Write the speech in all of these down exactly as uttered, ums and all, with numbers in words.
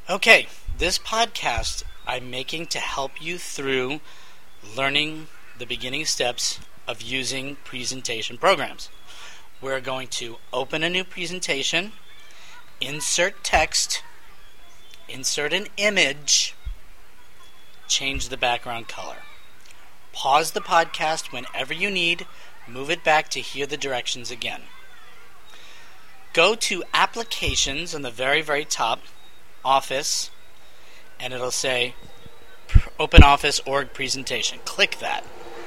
Okay, this podcast I'm making to help you through learning the beginning steps of using presentation programs. We're going to open a new presentation, insert text, insert an image, change the background color. Pause the podcast whenever you need, move it back to hear the directions again. Go to Applications on the very, very top, Office, and it'll say OpenOffice Org Presentation. Click that.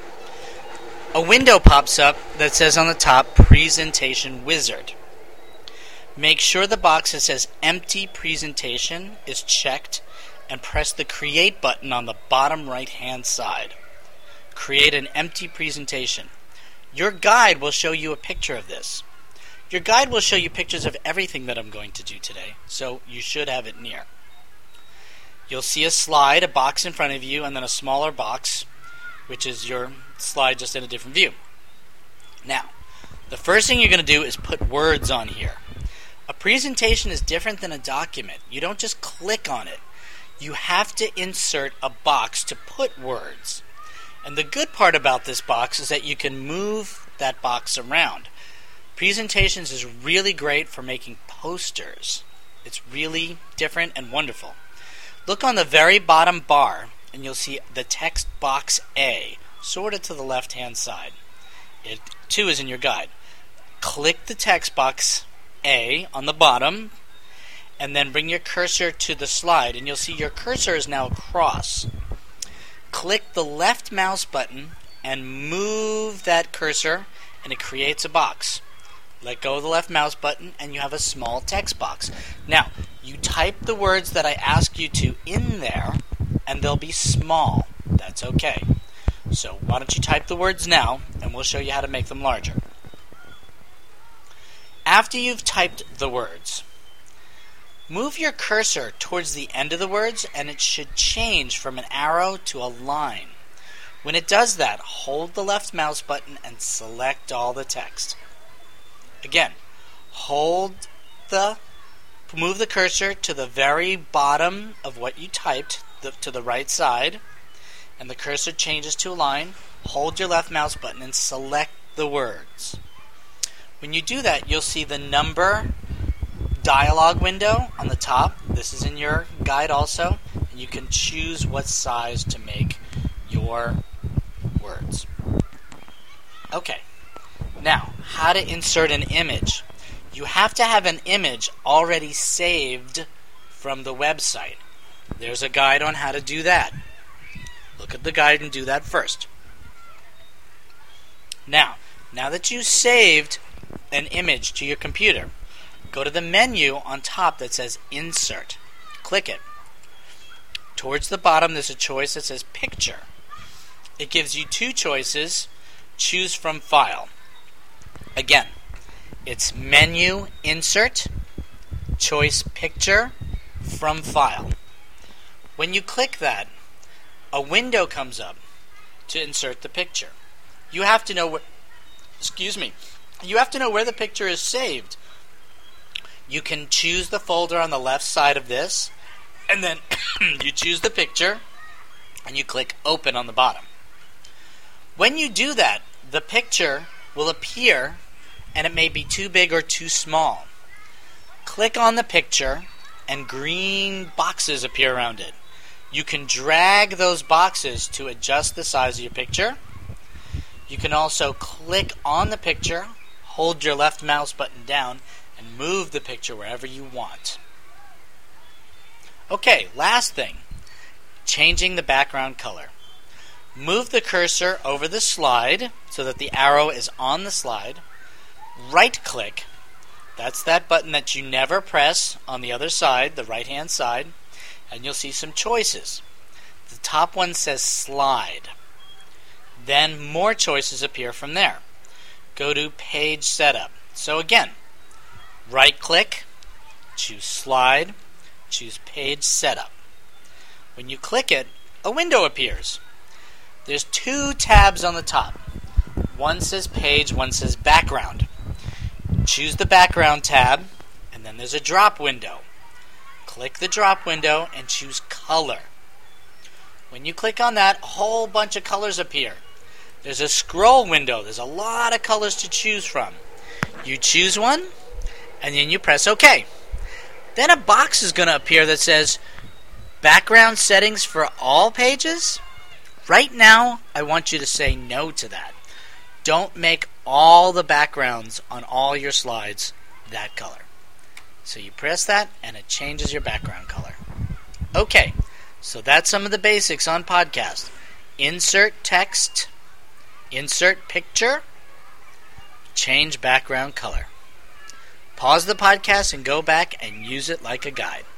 A window pops up that says on the top, Presentation Wizard. Make sure the box that says Empty Presentation is checked and press the Create button on the bottom right-hand side. Create an empty presentation. Your guide will show you a picture of this. Your guide will show you pictures of everything that I'm going to do today, so you should have it near. You'll see a slide, a box in front of you, and then a smaller box, which is your slide just in a different view. Now, the first thing you're going to do is put words on here. A presentation is different than a document. You don't just click on it. You have to insert a box to put words. And the good part about this box is that you can move that box around. Presentations is really great for making posters. It's really different and wonderful. Look on the very bottom bar and you'll see the text box A, sort of to the left-hand side. It too is in your guide. Click the text box A on the bottom and then bring your cursor to the slide and you'll see your cursor is now across. Click the left mouse button and move that cursor and it creates a box. Let go of the left mouse button and you have a small text box. Now, you type the words that I ask you to in there and they'll be small. That's okay. So why don't you type the words now and we'll show you how to make them larger. After you've typed the words, move your cursor towards the end of the words and it should change from an arrow to a line. When it does that, hold the left mouse button and select all the text. Again, hold the, move the cursor to the very bottom of what you typed, the, to the right side, and the cursor changes to a line. Hold your left mouse button and select the words. When you do that, you'll see the number dialog window on the top. This is in your guide also, and you can choose what size to make your words. Okay. Now, how to insert an image. You have to have an image already saved from the website. There's a guide on how to do that. Look at the guide and do that first. Now, now that you saved an image to your computer, go to the menu on top that says Insert. Click it. Towards the bottom there's a choice that says Picture. It gives you two choices. Choose from File. Again, it's Menu, Insert, Choice Picture, from File. When you click that, a window comes up to insert the picture. You have to know where, excuse me, you have to know where the picture is saved. You can choose the folder on the left side of this, and then you choose the picture, and you click Open on the bottom. When you do that, the picture will appear, and it may be too big or too small. Click on the picture, and green boxes appear around it. You can drag those boxes to adjust the size of your picture. You can also click on the picture, hold your left mouse button down, and move the picture wherever you want. Okay, last thing, changing the background color. Move the cursor over the slide so that the arrow is on the slide. Right-click, that's that button that you never press on the other side, the right-hand side, and you'll see some choices. The top one says Slide. Then more choices appear from there. Go to Page Setup. So again, right-click, choose Slide, choose Page Setup. When you click it, a window appears. There's two tabs on the top. One says Page, one says Background. Choose the Background tab, and then there's a drop window. click the drop window and choose color. When you click on that, a whole bunch of colors appear. There's a scroll window. There's a lot of colors to choose from. You choose one, and then you press OK. Then a box is going to appear that says background settings for all pages. Right now, I want you to say no to that. Don't make all the backgrounds on all your slides that color. So you press that, and it changes your background color. Okay, so that's some of the basics on podcast. Insert text, insert picture, change background color. Pause the podcast and go back and use it like a guide.